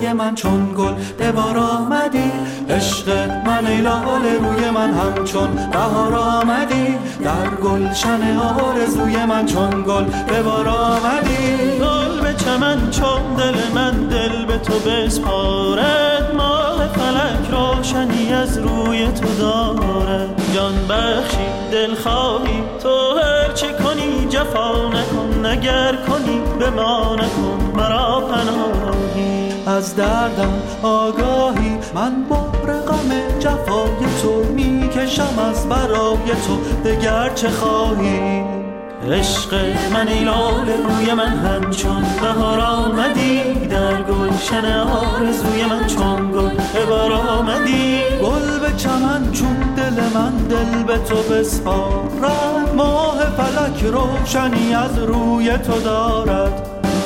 روی من چون گل به بار آمدی. عشق من ای لاله روی من همچون بهار آمدی. در گلشن آرزوی من چون گل به بار آمدی. گل به چمن چون دل من دل به تو بسپارد. ماه فلک روشنی از روی تو دارد. جان بخشی دل خواهی تو هر چه کنی جفا نکن. اگر کنی به ما نکن مرا پناهی. از دردم آگاهی من بار غم جفای تو میکشم از برای تو دگر چه خواهی. عشق من ای لاله روی من همچون بهار آمدی. در گلشن آرزوی من چون گل به بار آمدی. گل به چمن چون دل من دل به تو بسپارد. ماه فلک روشنی از روی تو دارد.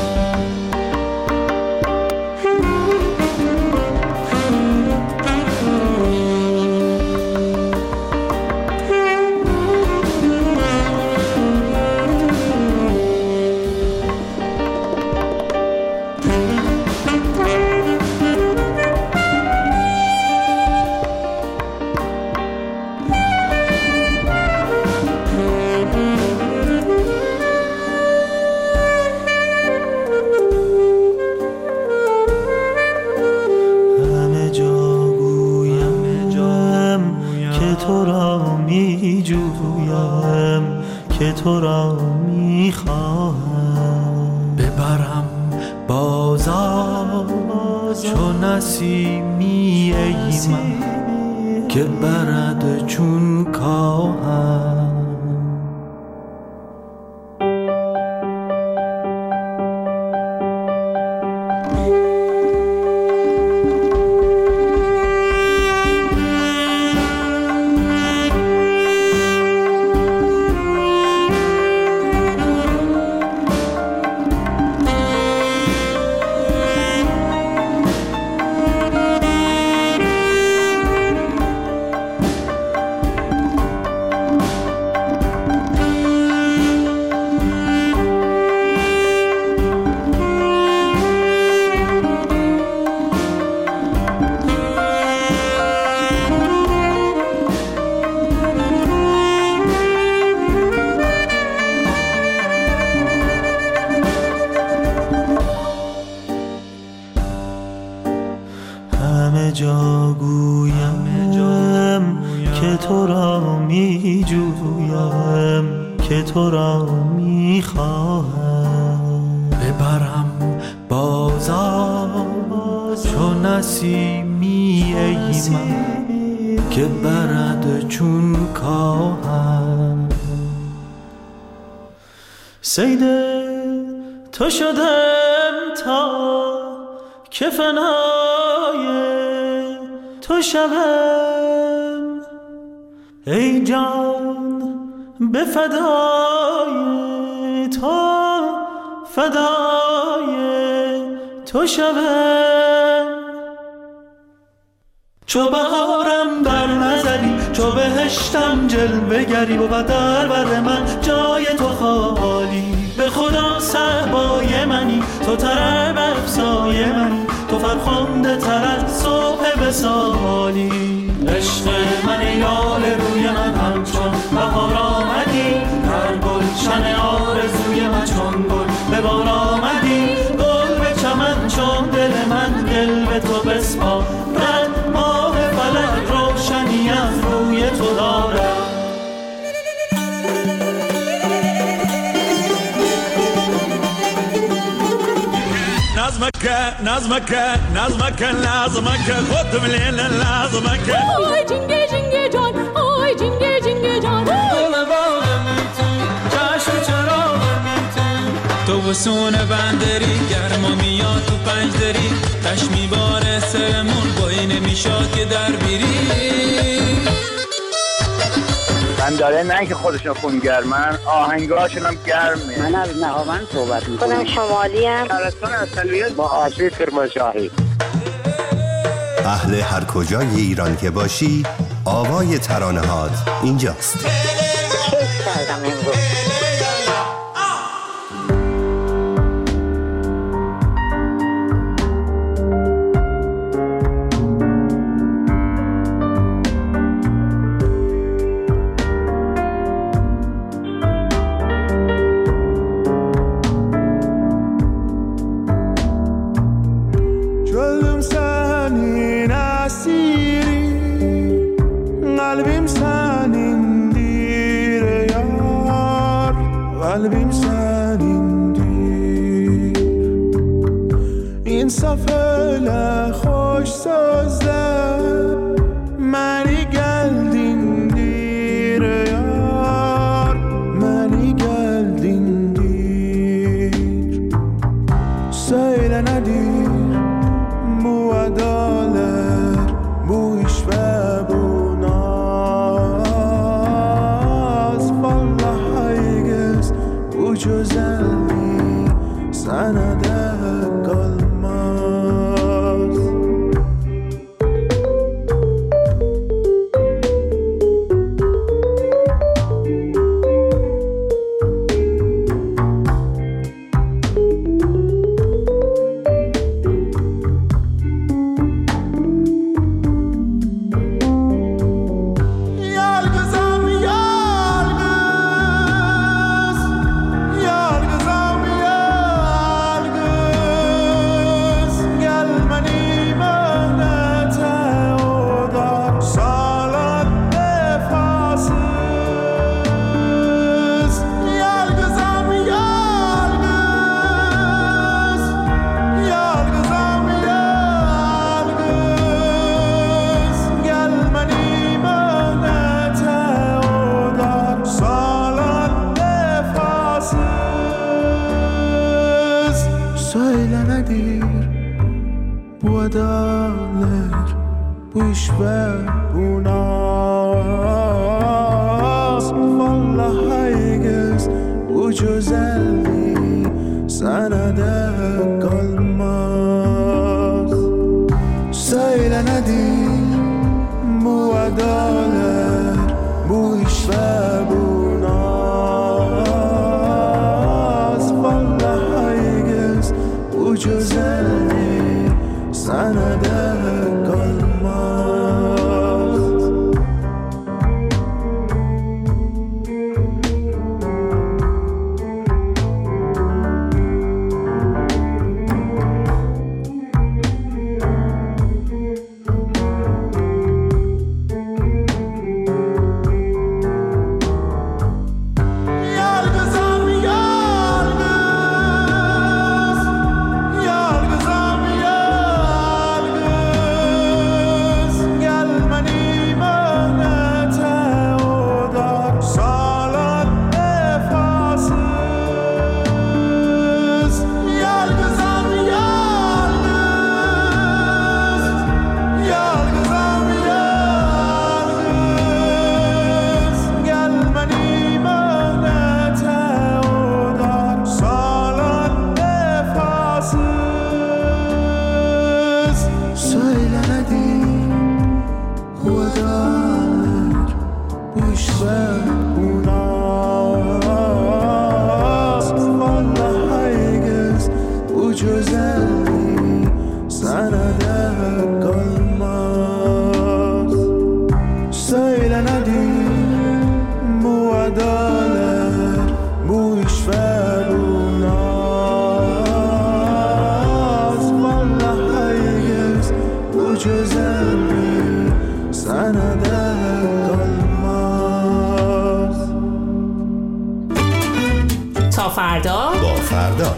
تو را میخواهم ببرم بازار چون نسیمی ای من که برد چون کاهم. جا گویم که تو را می جویم که تو را می خواهم. ببرم بازار چون نسیمی ای من که برد چون کاهم. صید تو شدم تا که فنای تو شوم ای جان به فدای تو فدای تو شوم. چو بهارم بر نظری چو بهشتم جلوه گری و در بر من جای تو خالی. به خدا صحبای منی تو طرب افزای منی تو فرخنده تر از صبح وصالی. عشق من ای لاله روی من همچون بهار آمدی. در گلشن آرزوی من چون گل به بار آمدی. گل به چمن چون دل من دل به تو بسپارد. ماه فلک روشنی از روی تو دارد. نظمك خود مليل لازمك. آی جنگه جنگه جان آی جنگه جنگه جان. دل باغم تو چشم چراغم تو بسون بندری گرما میاد تو پنجدری. تش میباره سرمون بایی نمیشاد که در بیری. من داره نه که خودشون خونگرمن آهنگاشون هم گرمه. من از نهاوند صحبت میکنم. خودم شمالی ام. شهرستان اصلیت با آشوی کرمانشاهی. اهل هر کجای ایران که باشی آوای ترانه‌هات اینجاست. کیف کردم امروز. قلبیم سنین دیره یار قلبیم سنین دیر این صفحه خوش سازده منی گلدین دیره یار منی گلدین دیر سیل ندیر بو ادالر بویش و بوناز والله هایگز بو جزلی سنده قلماز بوش و بوناز والله هایگز بو جزلی سنده قلماز سیل ندیر بو ادالر بوش و بوناز والله هایگز بو جزلی سنده تا فردا با فردا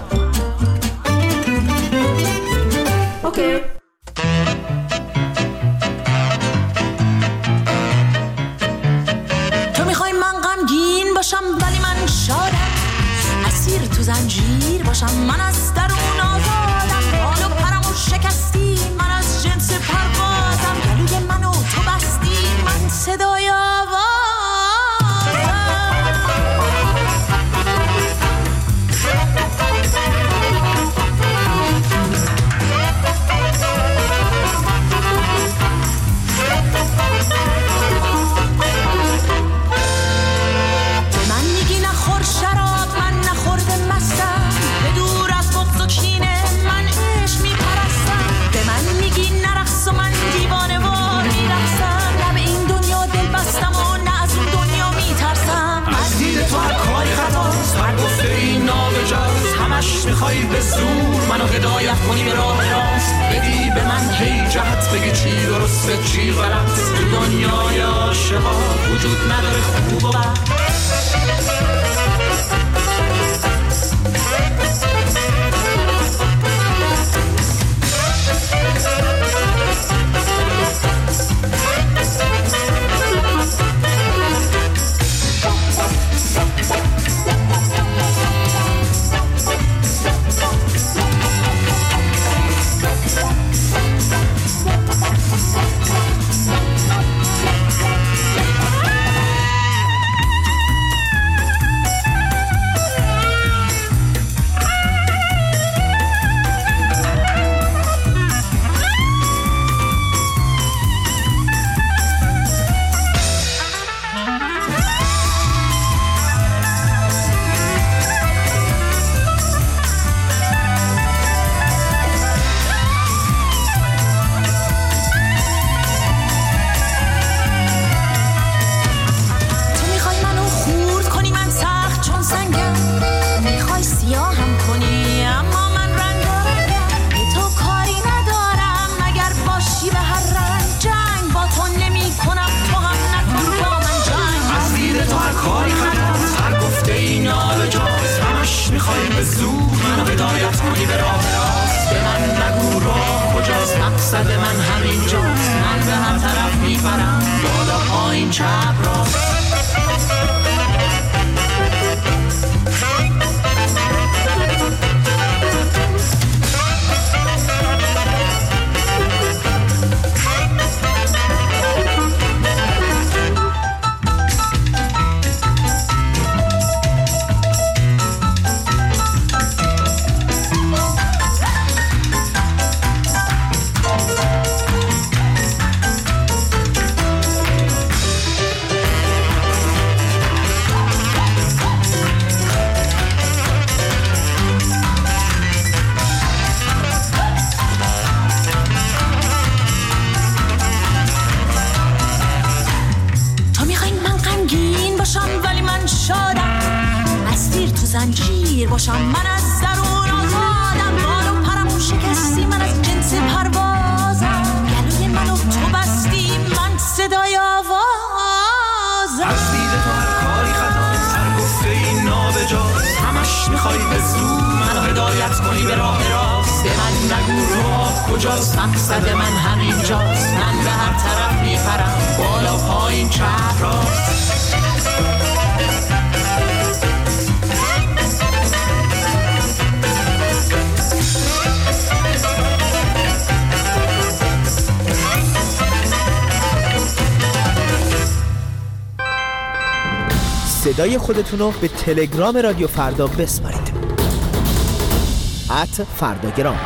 اوکی. تو میخوای من غمگین باشم ولی من شادم، اسیر تو زنجیر باشم من از درون آزادم، حال و پرمو شکستی من از جنس پروازم، گلوی منو تو بستی من صدای آوازم. شراب من نخورده مستم، به دور از بغض و کینه میخوای به زور منو هدایت کنی به راه راست، بدی به من هی جهت، بگی چی درسته چی غلط. تو دنیای عاشقا وجود نداره خوب و بد. باشم من از درون آزادم، بال و پرمو شکستی من از جنس پروازم، گلوی منو تو بستی من صدای آوازم. از دید تو هر کاری خطا، هر گفته این نابجاست، همش میخوای به زور منو هدایت کنی به راه راست. به من نگو راه کجاست، مقصد من همینجاست، من به هر طرف میپرم بالا پایین چپ راست. صدای خودتون رو به تلگرام رادیو فردا بسپارید. @فرداگرام.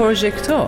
پروژکتور.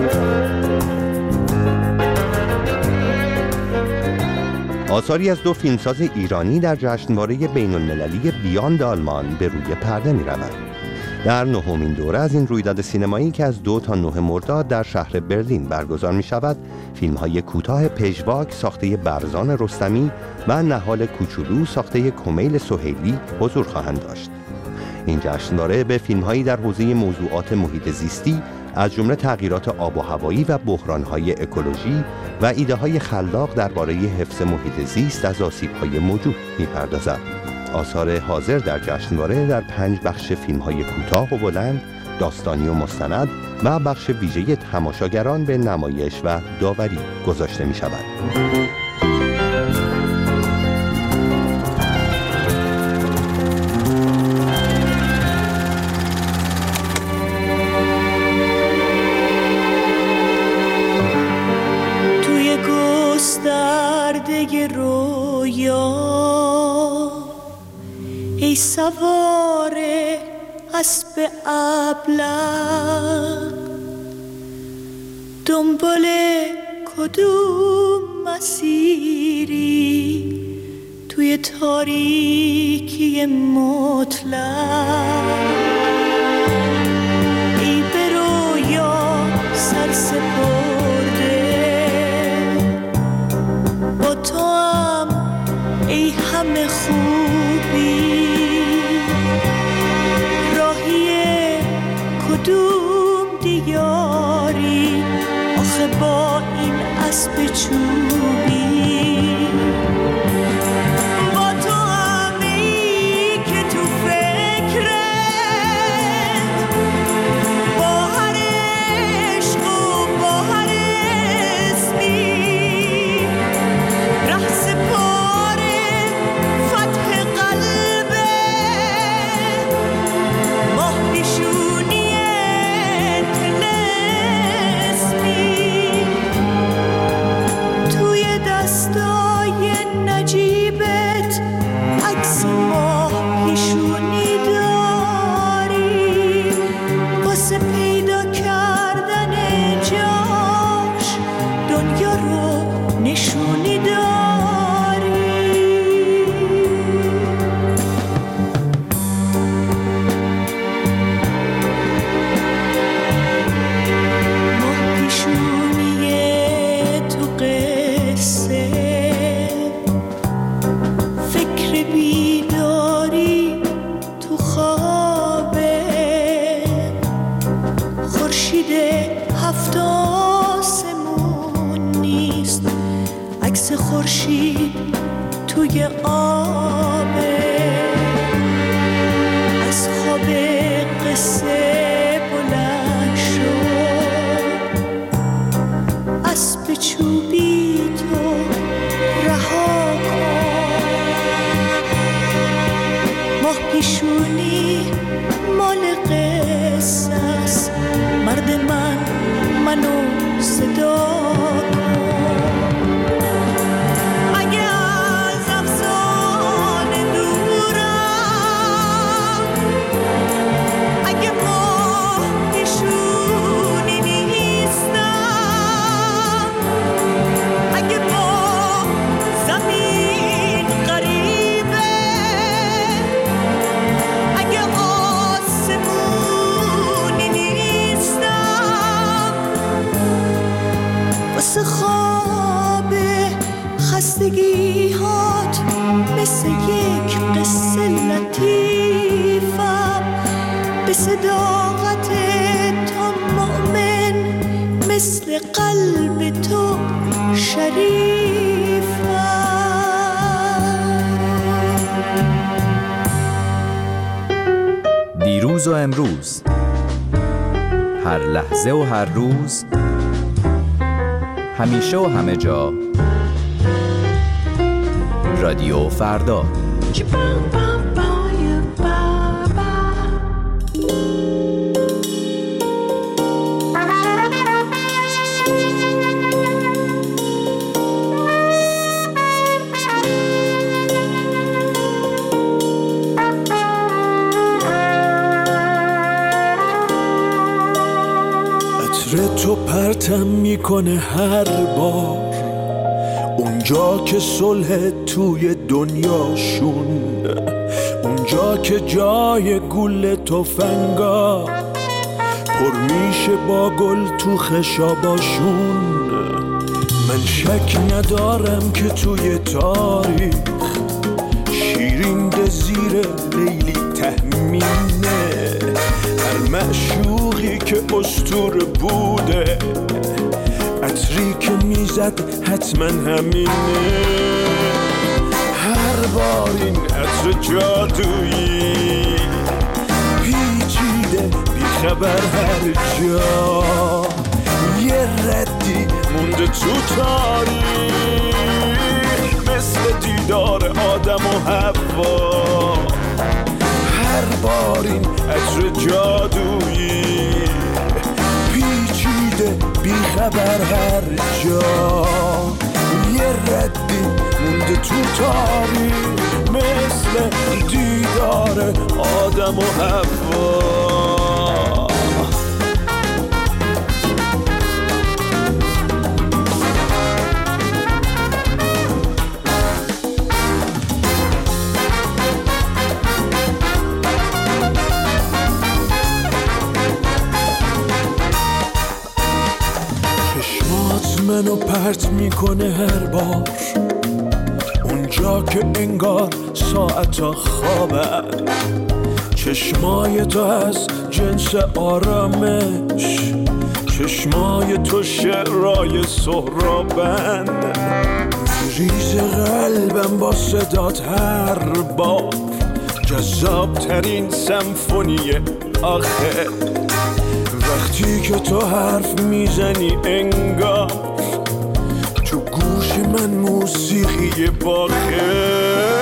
آثاری از دو فیلمساز ایرانی در جشنواره بین‌المللی بیاند آلمان به روی پرده می‌روند. در نهمین دوره از این رویداد سینمایی که از 2 تا 9 مرداد در شهر برلین برگزار می‌شود، فیلم‌های کوتاه پژواک ساخته برزان رستمی و نهال کوچولو ساخته کمیل سهیلی حضور خواهند داشت. این جشنواره به فیلم‌هایی در حوزه موضوعات محیط زیستی از جمله تغییرات آب و هوایی و بحران‌های اکولوژی و ایده‌های خلاق درباره حفظ محیط زیست از آسیب‌های موجود می‌پردازد. آثار حاضر در جشنواره در 5 بخش فیلم‌های کوتاه و بلند، داستانی و مستند و بخش ویژه تماشاگران به نمایش و داوری گذاشته می‌شود. توی گسترده رویا ای سوار اسب ابله، دنبال کدوم مسیری توی تاریکی مطلق؟ ای به رویا سر سپرده، با تو هم ای همه خوبی، کدوم دیاری آخه با این اسب چوبی؟ با تو همی که تو فکرت با هر عشق و با هر اسمی ره سپاره فتح قلبه، ماه پیشونی دستای نجیبت عکس ماه پیشونی داری، واسه پیدا کردن جاش دنیا رو نشونی داری. ماه پیشونی تو قصه، فکر بیداری تو خوابه، خورشید 7 آسمون نیست، عکس خورشید توی آبه. از خواب قصه بلند شد، اسب چوبی تو رها کن، ماه پیشونی مال قصه است، مرد منو صدا کن. اگه از افسانه دورم، اگه ماه پیشونی نیستم، اگه با زمین قریبه، اگه آسمونی نیستم، واسه خواب خستگی هات مثل یک قصه لطیفم، به صداقت تو مؤمن مثل قلب تو شریفم. دیروز و امروز، هر لحظه و هر روز، همیشه و همه جا، رادیو فردا. تو پرتم میکنه هر بار اونجا که صلح توی دنیاشون، اونجا که جای گل تفنگا پر میشه با گل تو خشاباشون. من شک ندارم که توی تاریخ شیرین زیر لیلی تهمینه، هر معشوقی که اسطوره بوده عطری که میزد حتما همینه. هر بار این عطر جادویی پیچیده بیخبر هر جا، یه ردی مونده تو تاریخ مثل دیدار آدم و حوا. هر بار این عطر جادویی پیچیده بیخبر هر جا، یه ردی مونده تو تاریخ مثل دیدار آدم و حوا. منو پرت میکنه هر بار اونجا که انگار ساعتا خوابه، چشمای تو از جنس آرامش، چشمای تو شعرهای سهرابند، ریز قلبم با صدات هر بار جذاب ترین سمفونی آخر. وقتی که تو حرف میزنی انگار تو گوش من موسیقی باخه.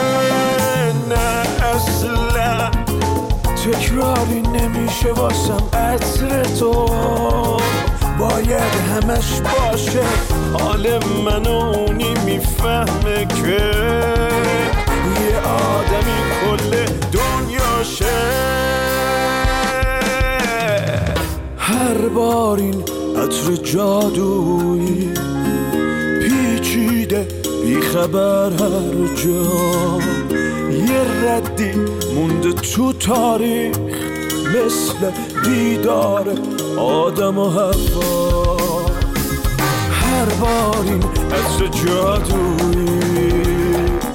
نه اصلا تکراری نمیشه واسم عطر تو، باید همش باشه حال من و اونی میفهمه که یه آدمی کل دنیاشه. هر بار این عطر جادویی پیچیده بیخبر هر جا، یه ردی مونده تو تاریخ مثل دیدار آدم و حوا. هر بار این عطر جادویی